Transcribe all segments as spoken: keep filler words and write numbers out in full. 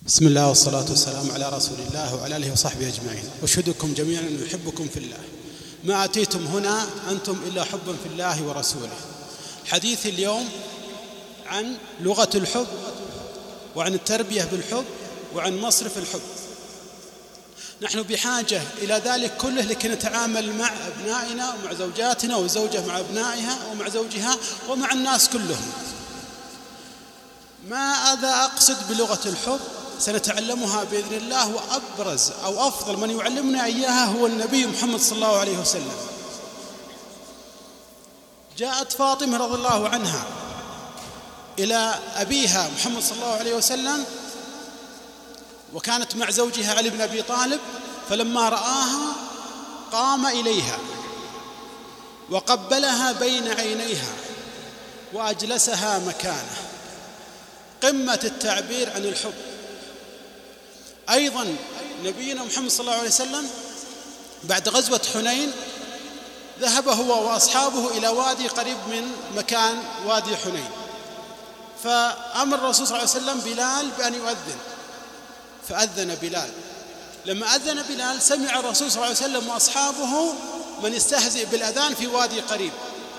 بسم الله والصلاة والسلام على رسول الله وعلى آله وصحبه أجمعين. أشهدكم جميعا أن يحبكم في الله. ما أتيتم هنا أنتم إلا حبا في الله ورسوله. حديث اليوم عن لغة الحب، وعن التربية بالحب، وعن مصرف الحب. نحن بحاجة إلى ذلك كله لكي نتعامل مع أبنائنا ومع زوجاتنا، والزوجة مع أبنائها ومع زوجها ومع الناس كلهم. ماذا أقصد بلغة الحب؟ سنتعلمها بإذن الله، وأبرز أو أفضل من يعلمنا إياها هو النبي محمد صلى الله عليه وسلم. جاءت فاطمة رضي الله عنها إلى أبيها محمد صلى الله عليه وسلم، وكانت مع زوجها علي بن أبي طالب، فلما رآها قام إليها وقبلها بين عينيها وأجلسها مكانه. قمة التعبير عن الحب. أيضا نبينا محمد صلى الله عليه وسلم بعد غزوة حنين ذهب هو وأصحابه إلى وادي قريب من مكان وادي حنين، فأمر الرسول صلى الله عليه وسلم بلال بأن يؤذن، فأذن بلال. لما أذن بلال سمع الرسول صلى الله عليه وسلم وأصحابه من يستهزئ بالأذان في وادي قريب،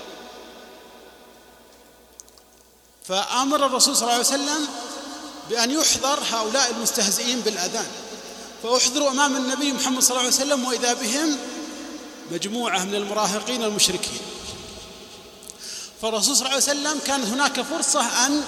فأمر الرسول صلى الله عليه وسلم بأن يحضر هؤلاء المستهزئين بالأذان، فأحضروا أمام النبي محمد صلى الله عليه وسلم، وإذا بهم مجموعة من المراهقين المشركين. فالرسول صلى الله عليه وسلم كانت هناك فرصة أن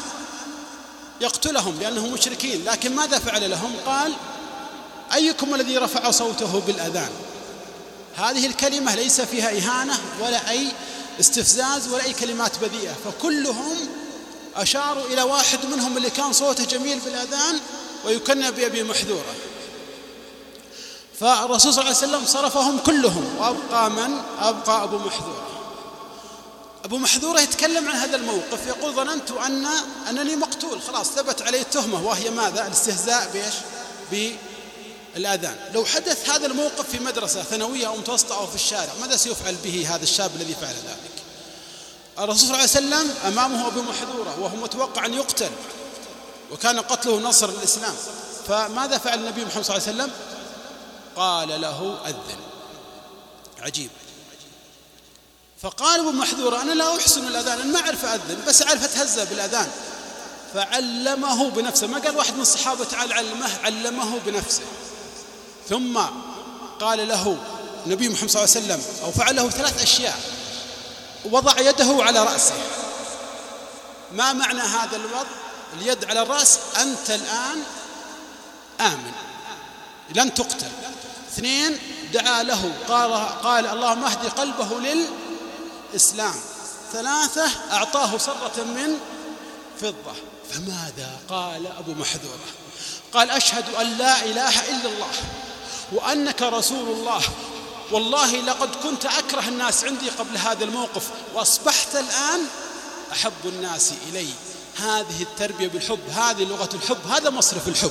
يقتلهم لأنهم مشركين، لكن ماذا فعل لهم؟ قال: أيكم الذي رفع صوته بالأذان؟ هذه الكلمة ليس فيها إهانة ولا أي استفزاز ولا أي كلمات بذيئة، فكلهم أشاروا إلى واحد منهم اللي كان صوته جميل بالأذان ويكنى بأبي محذورة. فالرسول صلى الله عليه وسلم صرفهم كلهم، وأبقى من؟ أبقى أبو محذورة. أبو محذورة يتكلم عن هذا الموقف، يقول: ظننت أن أنني مقتول، خلاص ثبت علي التهمة، وهي ماذا؟ الاستهزاء بإيش؟ بالأذان. لو حدث هذا الموقف في مدرسة ثانوية أو متوسطة أو في الشارع، ماذا سيفعل به هذا الشاب الذي فعل ذلك؟ الرسول صلى الله عليه وسلم أمامه أبو محذورة وهو متوقع أن يقتل، وكان قتله نصر الإسلام، فماذا فعل النبي محمد صلى الله عليه وسلم؟ قال له: أذن. عجيب. فقال أبو محذورة: أنا لا أحسن الأذان، أنا ما أعرف أذن، بس أعرف أتهزأ بالأذان. فعلمه بنفسه، ما قال واحد من الصحابة تعال علمه، علمه بنفسه. ثم قال له النبي محمد صلى الله عليه وسلم، أو فعل له ثلاث أشياء: وضع يده على رأسه. ما معنى هذا الوضع؟ اليد على الرأس، أنت الآن آمن، لن تقتل. اثنين، دعا له، قال, قال اللهم اهدي قلبه للإسلام. ثلاثة، أعطاه صرة من فضة. فماذا قال أبو محذورة؟ قال: أشهد أن لا إله إلا الله وأنك رسول الله، والله لقد كنت أكره الناس عندي قبل هذا الموقف، وأصبحت الآن أحب الناس إلي. هذه التربية بالحب، هذه لغة الحب، هذا مصرف الحب.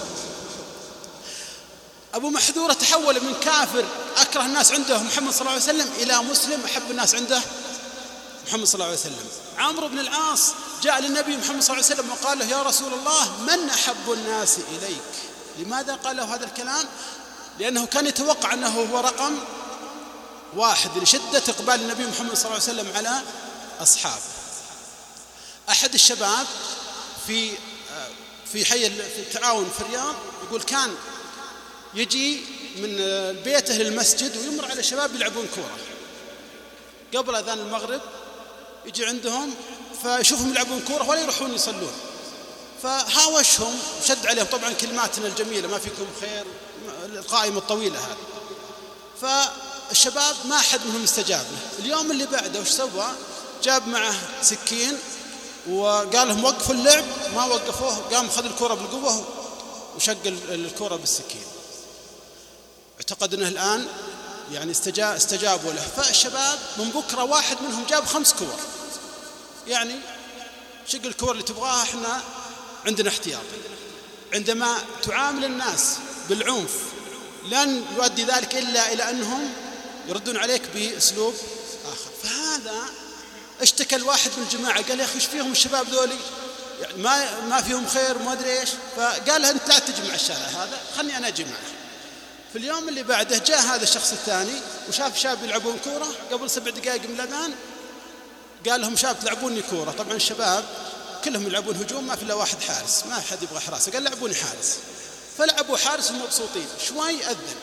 أبو محذورة تحول من كافر أكره الناس عنده محمد صلى الله عليه وسلم إلى مسلم أحب الناس عنده محمد صلى الله عليه وسلم. عمرو بن العاص جاء للنبي محمد صلى الله عليه وسلم وقال له: يا رسول الله، من أحب الناس إليك؟ لماذا قال له هذا الكلام؟ لأنه كان يتوقع أنه هو رقم واحد لشدة إقبال النبي محمد صلى الله عليه وسلم على أصحابه. أحد الشباب في في حي في التعاون في الرياض يقول: كان يجي من بيته للمسجد ويمر على شباب يلعبون كورة قبل أذان المغرب، يجي عندهم فيشوفهم يلعبون كورة ولا يروحون يصلون، فهاوشهم شد عليهم، طبعا كلماتنا الجميلة ما فيكم خير، القائمة الطويلة هذه. فالشباب ما أحد منهم استجاب له. اليوم اللي بعده وش سوى؟ جاب معه سكين وقال لهم وقفوا اللعب، ما وقفوه، قام خذ الكرة بالقوة وشق الكرة بالسكين. اعتقد أنه الآن يعني استجاب استجابوا له. فالشباب من بكرة واحد منهم جاب خمس كور، يعني شق الكور اللي تبغاها، احنا عندنا احتياط. عندما تعامل الناس بالعنف لن يؤدي ذلك إلا إلى أنهم يردون عليك بأسلوب آخر. فهذا اشتكى الواحد من الجماعة قال: يا أخي ايش فيهم الشباب ذولي؟ يعني ما ما فيهم خير ما أدري إيش. فقال له أنت لا تجي مع الشارع هذا، خلني أنا أجي معه. في اليوم اللي بعده جاء هذا الشخص الثاني وشاف شاب يلعبون كورة قبل سبع دقائق من الأذان، قال لهم شاب تلعبوني كورة. طبعا الشباب كلهم يلعبون هجوم، ما في إلا واحد حارس، ما حد يبغى حراسة، قال لعبوني حارس. فلعبوا حارس ومبسوطين. شوي أذن،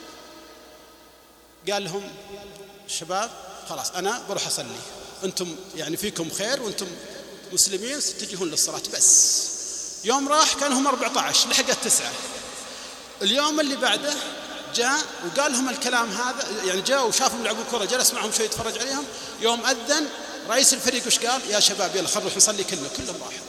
قال لهم الشباب خلاص أنا بروح أصلي، أنتم يعني فيكم خير وأنتم مسلمين ستجيهون للصلاة بس. يوم راح كان هم أربعة عشر، لحقت تسعة. اليوم اللي بعده جاء وقال لهم الكلام هذا، يعني جاء وشافهم يلعبوا كرة، جلس معهم شوي يتفرج عليهم. يوم أذن رئيس الفريق وش قال؟ يا شباب يلا خلوا نروح نصلي كلنا. كلهم راحوا.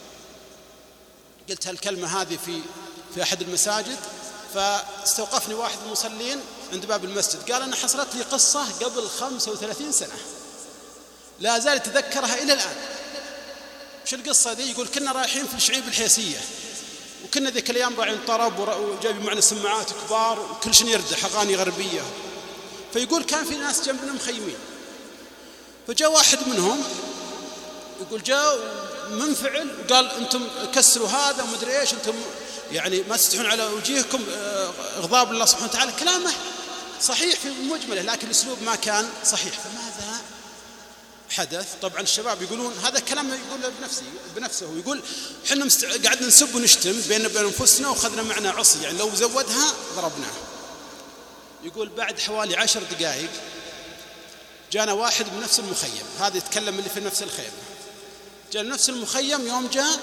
قلت هالكلمة هذه في في أحد المساجد، فاستوقفني واحد من المصلين عند باب المسجد، قال أنا حصلت لي قصة قبل خمسة وثلاثين سنة لا زال يتذكرها إلى الآن. وش القصة ذي؟ يقول كنا رايحين في الشعيب الحيسية، وكنا ذيك الأيام راعين طرب وجايبين معنا سماعات كبار وكل شيء يردح أغاني غربية. فيقول كان في ناس جنبنا مخيمين، فجاء واحد منهم يقول جاء منفعل وقال أنتم كسروا هذا ومدري إيش، أنتم يعني ما تستحون على وجيهكم غضاب الله سبحانه وتعالى. كلامه صحيح في مجمله لكن الأسلوب ما كان صحيح. فماذا حدث؟ طبعا الشباب يقولون هذا كلام يقوله بنفسه بنفسه ويقول حنا مست... قعدنا نسب ونشتم بيننا وبين أنفسنا وخذنا معنا عصي، يعني لو زودها ضربناه. يقول بعد حوالي عشر دقائق جانا واحد من نفس المخيم، هذا يتكلم اللي في نفس الخيمة، جاء نفس المخيم. يوم جاء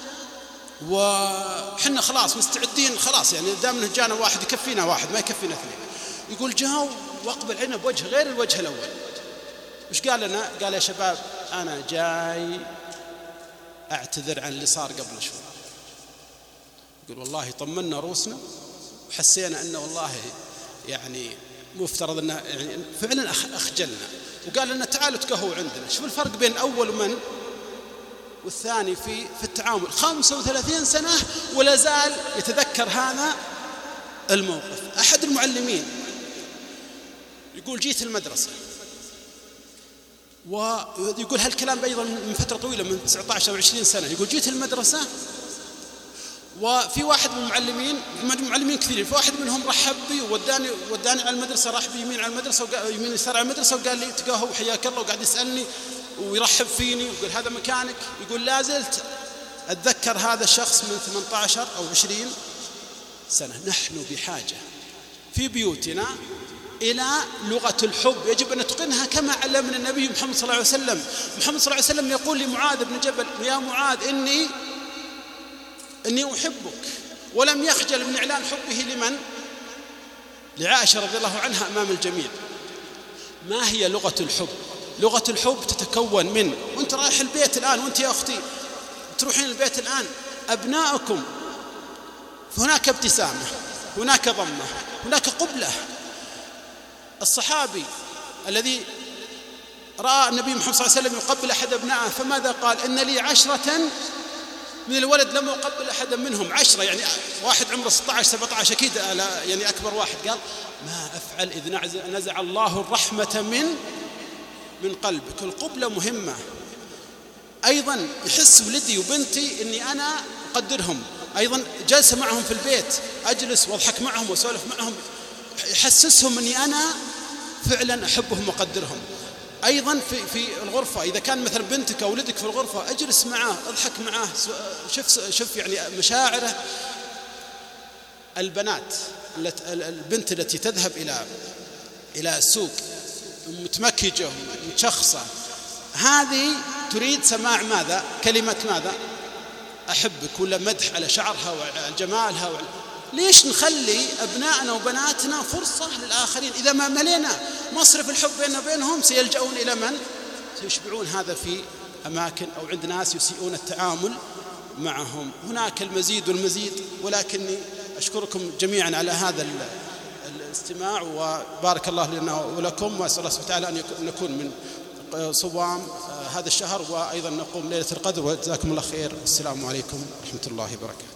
وحنا خلاص مستعدين خلاص، يعني دامنا جانا واحد يكفينا واحد ما يكفينا اثنين. يقول جاء واقبل علينا بوجه غير الوجه الأول. وش قال لنا؟ قال يا شباب أنا جاي أعتذر عن اللي صار قبل شوي. يقول والله طمنا روسنا وحسينا أنه والله يعني مفترض أنه يعني فعلا أخجلنا. وقال لنا تعالوا تقهوا عندنا. شوف الفرق بين الأول ومن والثاني في في التعامل. خمسة وثلاثين سنة ولا زال يتذكر هذا الموقف. أحد المعلمين يقول جيت المدرسة، ويقول هالكلام أيضا من فترة طويلة من تسعة عشر أو عشرين سنة. يقول جيت المدرسة وفي واحد من المعلمين معلمين كثيرين، فواحد منهم رحب بي ووداني وداني على المدرسة، راح بي يمين على المدرسة ويمين يسار على المدرسة، وقال لي تقهوى حياك الله، وقاعد يسألني ويرحب فيني ويقول هذا مكانك. يقول لا زلت أتذكر هذا الشخص من ثمانية عشر أو عشرين سنة. نحن بحاجة في بيوتنا إلى لغة الحب يجب أن نتقنها كما علمنا النبي محمد صلى الله عليه وسلم. محمد صلى الله عليه وسلم يقول لمعاذ بن جبل يا معاذ إني إني أحبك، ولم يخجل من إعلان حبه لمن؟ لعائشة رضي الله عنها أمام الجميع. ما هي لغة الحب؟ لغة الحب تتكون من، وانت رايح البيت الآن وانت يا أختي تروحين البيت الآن، أبنائكم هناك ابتسامة، هناك ضمة، هناك قبلة. الصحابي الذي رأى النبي محمد صلى الله عليه وسلم يقبل أحد أبنائه فماذا قال؟ إن لي عشرة من الولد لم أقبل أحدا منهم. عشرة يعني واحد عمره ستة عشر سبعة عشر أكيد يعني أكبر واحد. قال ما أفعل إذ نزع الله الرحمة من من قلبك. القبلة مهمة. أيضا يحس ولدي وبنتي أني أنا أقدرهم. أيضا جلسة معهم في البيت أجلس وأضحك معهم وأسولف معهم، يحسسهم أني أنا فعلا أحبهم وأقدرهم. أيضا في في الغرفة إذا كان مثلا بنتك أو ولدك في الغرفة أجلس معه أضحك معه، شوف شوف يعني مشاعره. البنات البنت التي تذهب إلى إلى السوق متمكجة متشخصة، هذه تريد سماع ماذا؟ كلمة ماذا؟ أحبك، ولا مدح على شعرها وعلى جمالها وعلى... ليش نخلي أبنائنا وبناتنا فرصة للآخرين؟ إذا ما ملينا مصرف الحب بيننا وبينهم سيلجؤون إلى من؟ سيشبعون هذا في أماكن أو عند ناس يسيئون التعامل معهم. هناك المزيد والمزيد، ولكني أشكركم جميعا على هذا الاستماع، وبارك الله لنا ولكم، وأسأل الله سبحانه وتعالى أن نكون من صوام هذا الشهر، وأيضا نقوم ليلة القدر، وجزاكم الله خير. السلام عليكم ورحمة الله وبركاته.